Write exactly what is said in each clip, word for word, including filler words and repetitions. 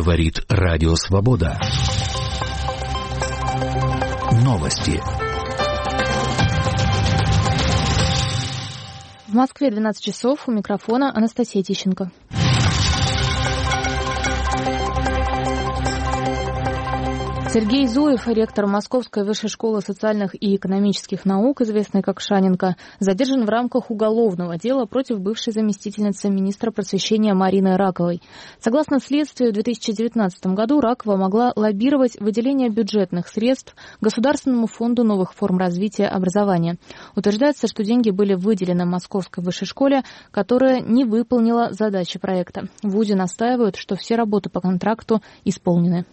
Говорит Радио Свобода. Новости. В Москве двенадцать часов, у микрофона Анастасия Тищенко. Сергей Зуев, ректор Московской высшей школы социальных и экономических наук, известный как Шаненко, задержан в рамках уголовного дела против бывшей заместительницы министра просвещения Марины Раковой. Согласно следствию, в две тысячи девятнадцатом году Ракова могла лоббировать выделение бюджетных средств Государственному фонду новых форм развития образования. Утверждается, что деньги были выделены Московской высшей школе, которая не выполнила задачи проекта. В ВУЗе настаивают, что все работы по контракту исполнены.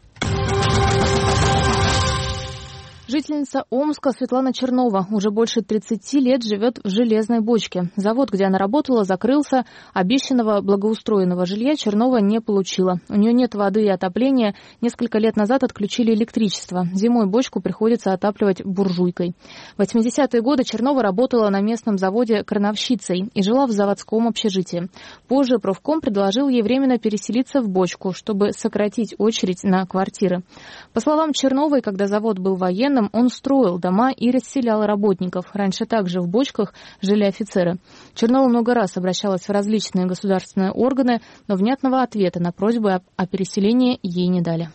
Жительница Омска Светлана Чернова уже больше тридцати лет живет в железной бочке. Завод, где она работала, закрылся. Обещанного благоустроенного жилья Чернова не получила. У нее нет воды и отопления. Несколько лет назад отключили электричество. Зимой бочку приходится отапливать буржуйкой. В восьмидесятые годы Чернова работала на местном заводе крановщицей и жила в заводском общежитии. Позже профком предложил ей временно переселиться в бочку, чтобы сократить очередь на квартиры. По словам Черновой, когда завод был военным, он строил дома и расселял работников. Раньше также в бочках жили офицеры. Чернова много раз обращалась в различные государственные органы, но внятного ответа на просьбы о переселении ей не дали.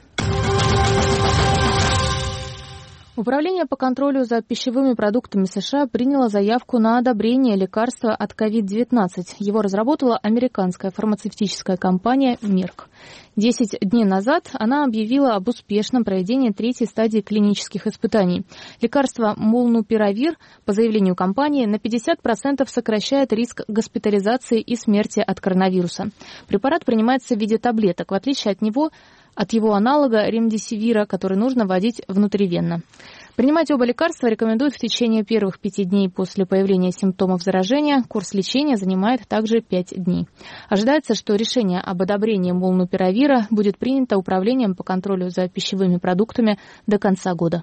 Управление по контролю за пищевыми продуктами США приняло заявку на одобрение лекарства от ковид девятнадцать. Его разработала американская фармацевтическая компания Merck. Десять дней назад она объявила об успешном проведении третьей стадии клинических испытаний. Лекарство Молнупиравир, по заявлению компании, на пятьдесят процентов сокращает риск госпитализации и смерти от коронавируса. Препарат принимается в виде таблеток, в отличие от него, от его аналога ремдисивира, который нужно вводить внутривенно. Принимать оба лекарства рекомендуют в течение первых пяти дней после появления симптомов заражения. Курс лечения занимает также пять дней. Ожидается, что решение об одобрении молнупиравира будет принято Управлением по контролю за пищевыми продуктами до конца года.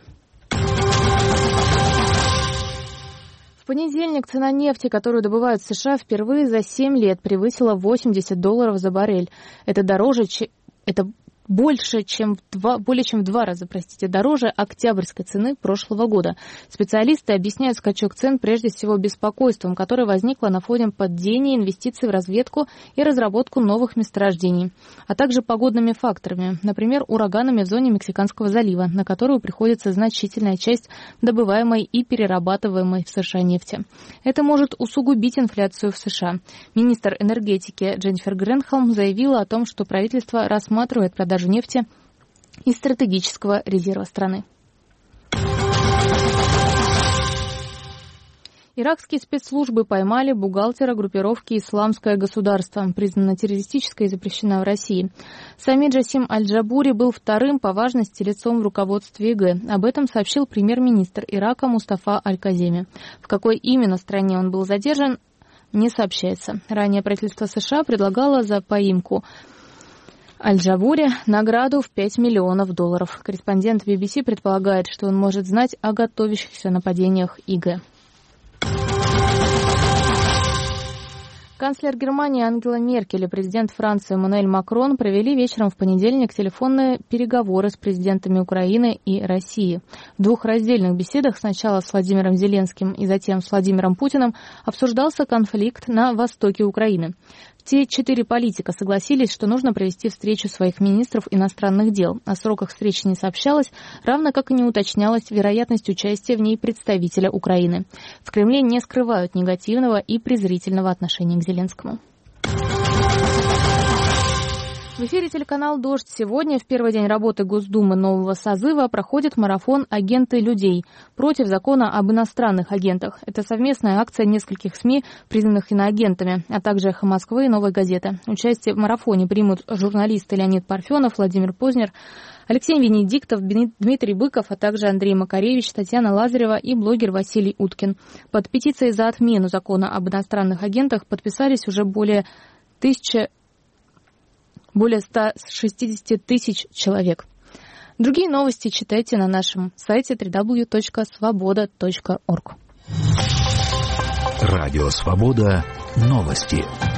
В понедельник цена нефти, которую добывают в США, впервые за семь лет превысила восемьдесят долларов за баррель. Это дороже, чем... Это больше, чем в два, более чем в два раза, простите, дороже октябрьской цены прошлого года. Специалисты объясняют скачок цен прежде всего беспокойством, которое возникло на фоне падения инвестиций в разведку и разработку новых месторождений, а также погодными факторами, например, ураганами в зоне Мексиканского залива, на которую приходится значительная часть добываемой и перерабатываемой в США нефти. Это может усугубить инфляцию в США. Министр энергетики Дженнифер Грэнхолм заявила о том, что правительство рассматривает продажу нефти из стратегического резерва страны. Иракские спецслужбы поймали бухгалтера группировки «Исламское государство», признана террористической и запрещена в России. Самид Джасим Аль-Джабури был вторым по важности лицом в руководстве ИГ. Об этом сообщил премьер-министр Ирака Мустафа Аль-Каземи. В какой именно стране он был задержан, не сообщается. Ранее правительство США предлагало за поимку Аль-Джабури награду в пять миллионов долларов. Корреспондент би би си предполагает, что он может знать о готовящихся нападениях ИГ. Канцлер Германии Ангела Меркель и президент Франции Эммануэль Макрон провели вечером в понедельник телефонные переговоры с президентами Украины и России. В двух раздельных беседах, сначала с Владимиром Зеленским и затем с Владимиром Путиным, обсуждался конфликт на востоке Украины. Все четыре политика согласились, что нужно провести встречу своих министров иностранных дел. О сроках встречи не сообщалось, равно как и не уточнялась вероятность участия в ней представителя Украины. В Кремле не скрывают негативного и презрительного отношения к Зеленскому. В эфире телеканал «Дождь». Сегодня, в первый день работы Госдумы нового созыва, проходит марафон «Агенты людей» против закона об иностранных агентах. Это совместная акция нескольких СМИ, признанных иноагентами, а также «Эхо Москвы» и «Новой газеты». Участие в марафоне примут журналисты Леонид Парфенов, Владимир Познер, Алексей Венедиктов, Дмитрий Быков, а также Андрей Макаревич, Татьяна Лазарева и блогер Василий Уткин. Под петицией за отмену закона об иностранных агентах подписались уже более тысячи более ста шестидесяти тысяч человек. Другие новости читайте на нашем сайте дабл ю дабл ю дабл ю точка свобода точка орг. Радио Свобода. Новости.